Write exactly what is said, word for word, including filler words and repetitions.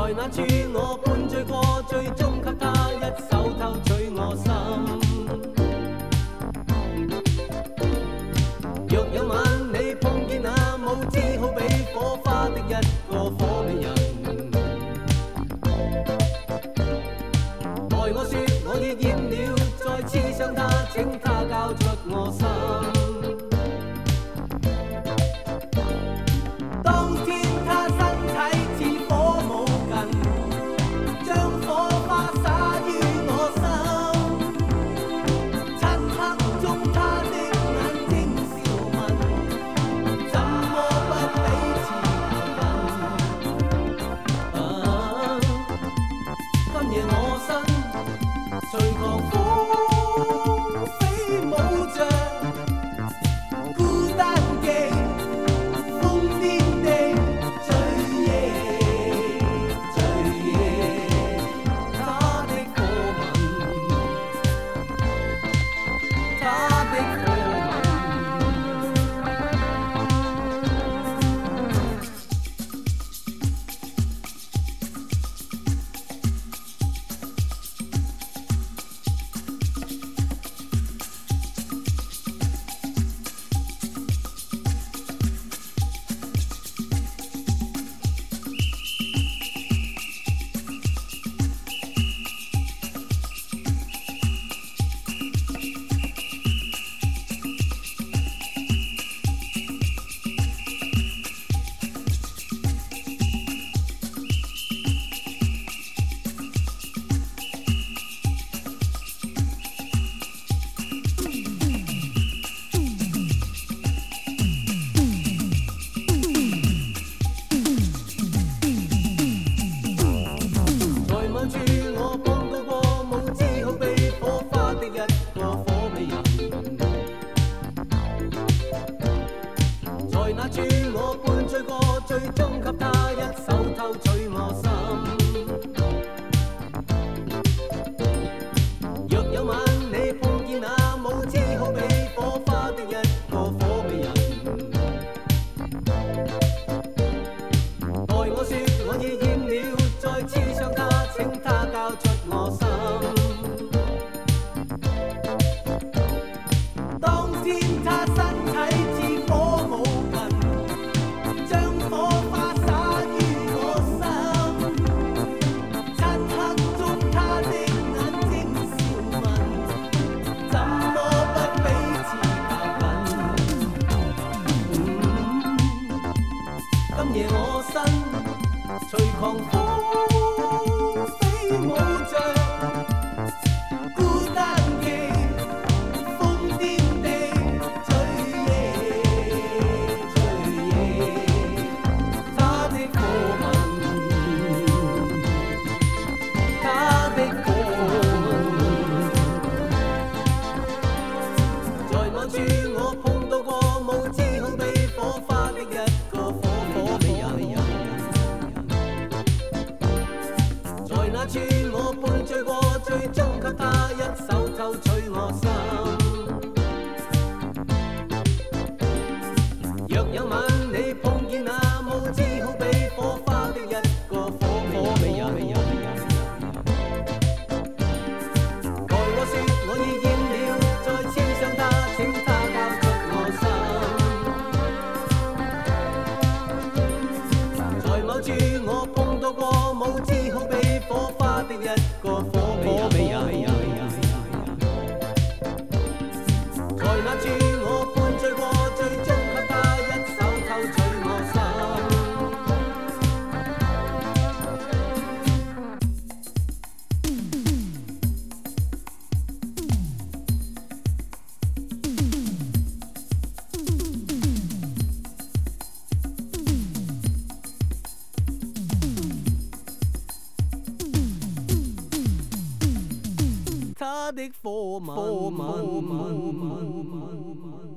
在那處我半醉過，最終給他一手偷取我心。若有晚你碰見那無知好比火花的一個火美人，待我說我已厭了，再刺傷他，請他交出我心。當天他身體似火舞近，將火花灑於我心。漆黑中他的眼睛笑問，怎麼不彼此靠近？啊，今夜我身隨狂風飛舞着，孤單地瘋癲地醉夜醉夜，他的火吻，他的火吻。在那處我半醉過，最終給他一手偷取我心。若有晚你碰見那無知好比火花的一個火美人，待我說我已厭了，再刺傷他，請他交出我心。當天他身體似火舞近，將火花灑於我心。漆黑中他的眼睛笑問，怎麼不彼此靠近？嗯，今夜我身隨狂風飛舞着，孤單地瘋癲地醉夜醉夜，他的火吻，他的火吻。在我處我碰到過無知好比火花的一個火火美人，在那處我半醉過，最終給他一手偷取我心。若有晚你碰見那無知好比火花的一個火火美人，待我說我已厭了，再刺傷他，請他交出我心。在某處我碰到過無知好比火花的一個火火美人，在那處我半醉過，最終給他一手偷取我心。他的火吻，火吻，火吻。